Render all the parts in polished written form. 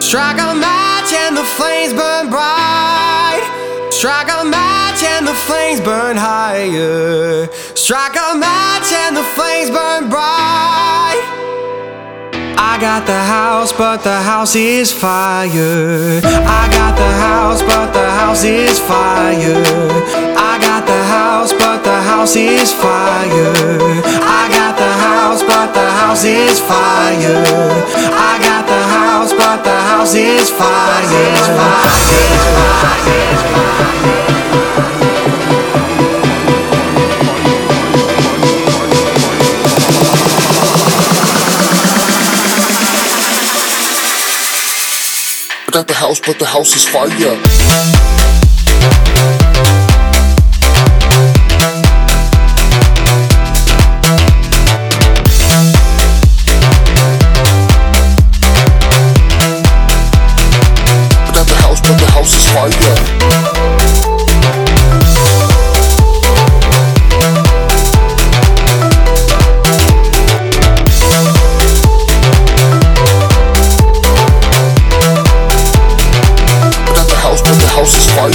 Strike a match and the flames burn bright. Strike a match and the flames burn higher. Strike a match and the flames burn bright. I got the house, but the house is fire. I got the house, but the house is fire. I got the house, but the house is fire. I got the house, but the house is fire. I got the house, but the house is fire. I got the house, but the house is fire. I got the house, but the house is fire. House is fire.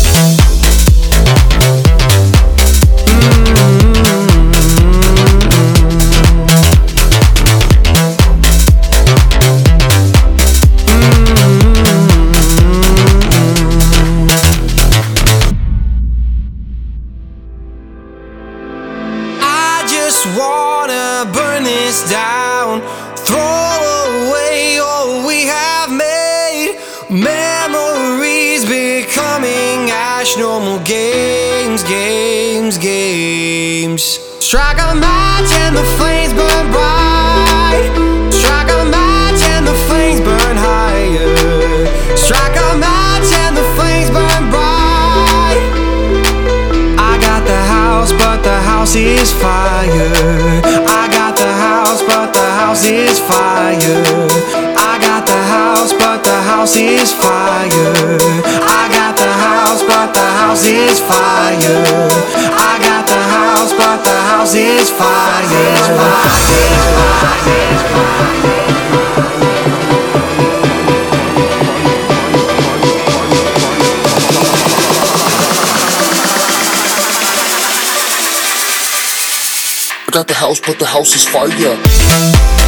I just wanna burn this down, throw away all we have made. Memories becoming ash, no more games, games, games. Strike a match and the flames burn bright. Strike a match and the flames burn higher. Strike a match and the flames burn bright. I got the house, but the house is fire. I got the house, but the house is fire. I got the house, but the house is fire. I got the house, but the house is fire. I got the house, but the house is fire. I got the house, but the house is fire.